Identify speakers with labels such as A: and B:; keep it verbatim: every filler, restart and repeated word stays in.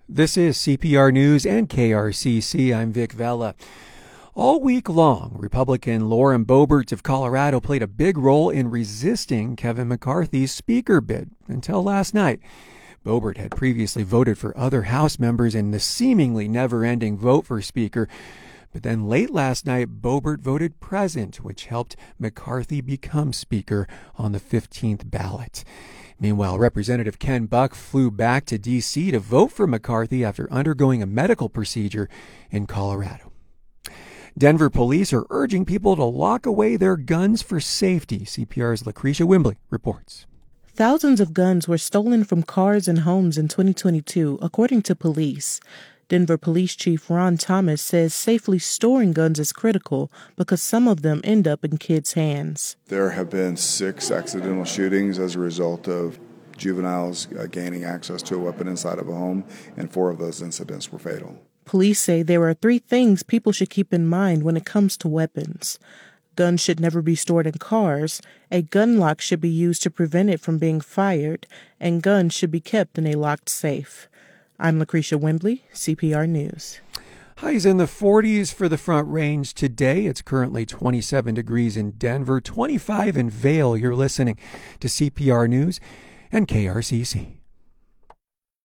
A: This is C P R News and K R C C. I'm Vic Vela. All week long, Republican Lauren Boebert of Colorado played a big role in resisting Kevin McCarthy's speaker bid until last night. Boebert had previously voted for other House members in the seemingly never-ending vote for speaker. But then late last night, Boebert voted present, which helped McCarthy become speaker on the fifteenth ballot. Meanwhile, Representative Ken Buck flew back to D C to vote for McCarthy after undergoing a medical procedure in Colorado. Denver police are urging people to lock away their guns for safety. C P R's Lucretia Wimbley reports.
B: Thousands of guns were stolen from cars and homes in twenty twenty-two, according to police. Denver Police Chief Ron Thomas says safely storing guns is critical because some of them end up in kids' hands.
C: There have been six accidental shootings as a result of juveniles uh, gaining access to a weapon inside of a home, and four of those incidents were fatal.
B: Police say there are three things people should keep in mind when it comes to weapons. Guns should never be stored in cars, a gun lock should be used to prevent it from being fired, and guns should be kept in a locked safe. I'm Lucretia Wimbley, C P R News.
A: Highs in the forties for the Front Range today. It's currently twenty-seven degrees in Denver, twenty-five in Vail. You're listening to C P R News and K R C C.